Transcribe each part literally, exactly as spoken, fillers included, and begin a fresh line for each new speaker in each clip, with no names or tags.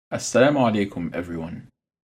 Assalamu alaikum, everyone.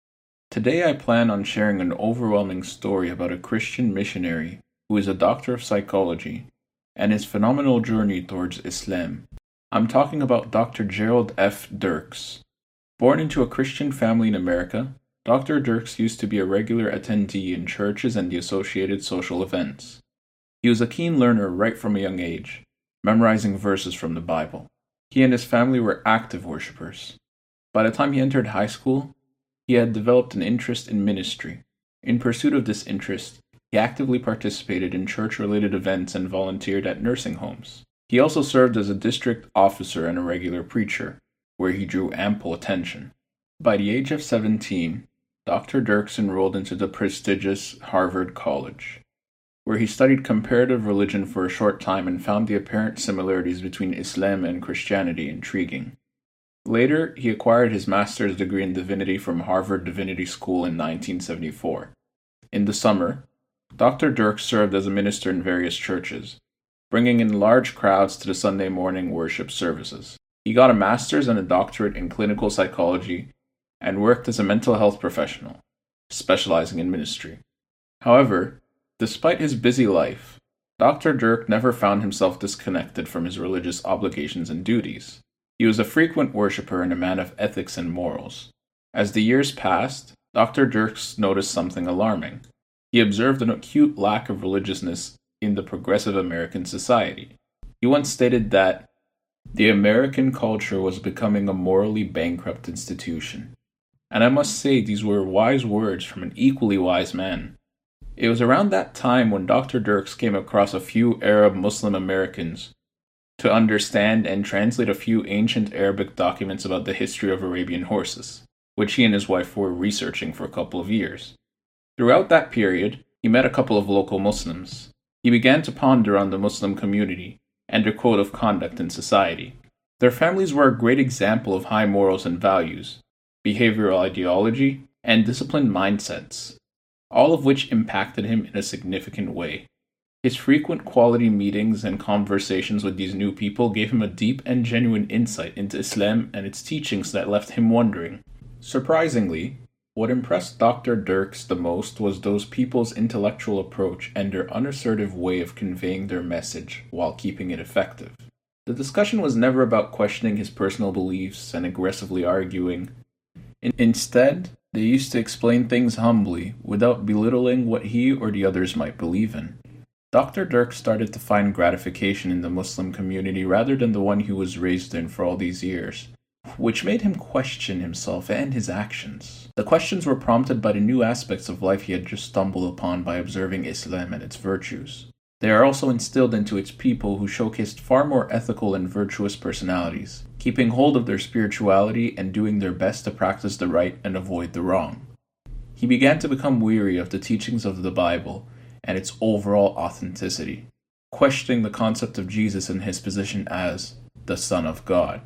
Today I plan on sharing an overwhelming story about a Christian missionary who is a doctor of psychology and his phenomenal journey towards Islam. I'm talking about Doctor Gerald F. Dirks. Born into a Christian family in America, Doctor Dirks used to be a regular attendee in churches and the associated social events. He was a keen learner right from a young age, memorizing verses from the Bible. He and his family were active worshippers. By the time he entered high school, he had developed an interest in ministry. In pursuit of this interest, he actively participated in church-related events and volunteered at nursing homes. He also served as a district officer and a regular preacher, where he drew ample attention. By the age of seventeen, Doctor Dirks enrolled into the prestigious Harvard College, where he studied comparative religion for a short time and found the apparent similarities between Islam and Christianity intriguing. Later, he acquired his master's degree in divinity from Harvard Divinity School in nineteen seventy-four. In the summer, Doctor Dirks served as a minister in various churches, bringing in large crowds to the Sunday morning worship services. He got a master's and a doctorate in clinical psychology and worked as a mental health professional, specializing in ministry. However, despite his busy life, Doctor Dirks never found himself disconnected from his religious obligations and duties. He was a frequent worshipper and a man of ethics and morals. As the years passed, Doctor Dirks noticed something alarming. He observed an acute lack of religiousness in the progressive American society. He once stated that the American culture was becoming a morally bankrupt institution. And I must say these were wise words from an equally wise man. It was around that time when Doctor Dirks came across a few Arab Muslim Americans to understand and translate a few ancient Arabic documents about the history of Arabian horses, which he and his wife were researching for a couple of years. Throughout that period, he met a couple of local Muslims. He began to ponder on the Muslim community and their code of conduct in society. Their families were a great example of high morals and values, behavioral ideology, and disciplined mindsets, all of which impacted him in a significant way. His frequent quality meetings and conversations with these new people gave him a deep and genuine insight into Islam and its teachings that left him wondering. Surprisingly, what impressed Doctor Dirks the most was those people's intellectual approach and their unassertive way of conveying their message while keeping it effective. The discussion was never about questioning his personal beliefs and aggressively arguing. In- instead, they used to explain things humbly, without belittling what he or the others might believe in. Doctor Dirks started to find gratification in the Muslim community rather than the one he was raised in for all these years, which made him question himself and his actions. The questions were prompted by the new aspects of life he had just stumbled upon by observing Islam and its virtues. They are also instilled into its people who showcased far more ethical and virtuous personalities, keeping hold of their spirituality and doing their best to practice the right and avoid the wrong. He began to become weary of the teachings of the Bible and its overall authenticity, questioning the concept of Jesus and his position as the Son of God.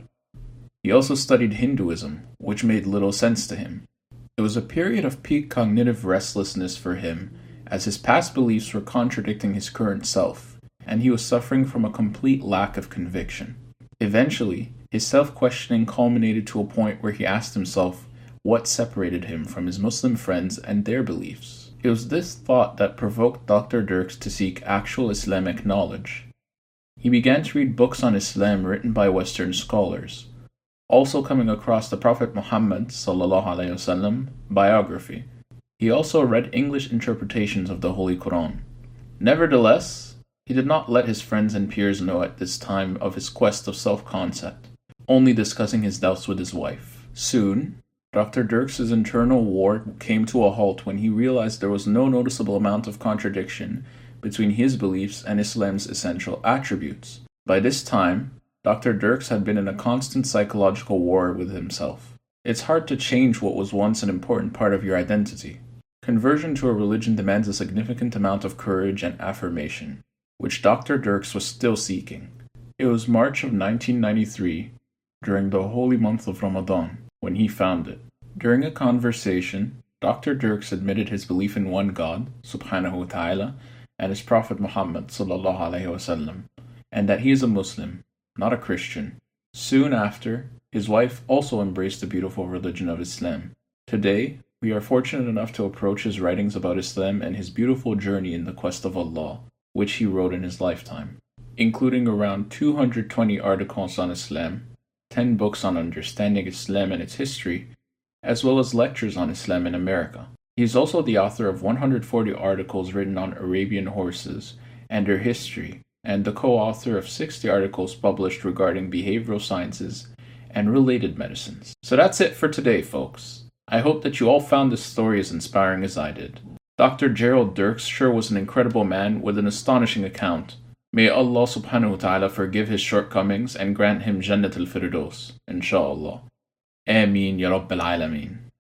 He also studied Hinduism, which made little sense to him. It was a period of peak cognitive restlessness for him, as his past beliefs were contradicting his current self, and he was suffering from a complete lack of conviction. Eventually, his self-questioning culminated to a point where he asked himself what separated him from his Muslim friends and their beliefs. It was this thought that provoked Doctor Dirks to seek actual Islamic knowledge. He began to read books on Islam written by Western scholars, also coming across the Prophet Muhammad sallallahu alaihi wasallam biography. He also read English interpretations of the Holy Quran. Nevertheless, he did not let his friends and peers know at this time of his quest of self-concept, only discussing his doubts with his wife. Soon, Doctor Dirks' internal war came to a halt when he realized there was no noticeable amount of contradiction between his beliefs and Islam's essential attributes. By this time, Doctor Dirks had been in a constant psychological war with himself. It's hard to change what was once an important part of your identity. Conversion to a religion demands a significant amount of courage and affirmation, which Doctor Dirks was still seeking. It was March of nineteen ninety-three, during the holy month of Ramadan, when he found it. During a conversation, Doctor Dirks admitted his belief in one God, subhanahu wa ta'ala, and his Prophet Muhammad sallallahu alaihi wasallam, and that he is a Muslim, not a Christian. Soon after, His wife also embraced the beautiful religion of Islam. Today, we are fortunate enough to approach his writings about Islam and his beautiful journey in the quest of Allah, which he wrote in his lifetime, including around two hundred twenty articles on Islam, ten books on understanding Islam and its history, as well as lectures on Islam in America. He is also the author of one hundred forty articles written on Arabian horses and their history, and the co-author of sixty articles published regarding behavioral sciences and related medicines. So that's it for today, folks. I hope that you all found this story as inspiring as I did. Doctor Gerald Dirks sure was an incredible man with an astonishing account. May Allah subhanahu wa ta'ala forgive his shortcomings and grant him Jannat al-Firdaus, inshallah. Ameen ya Rabbil Alameen.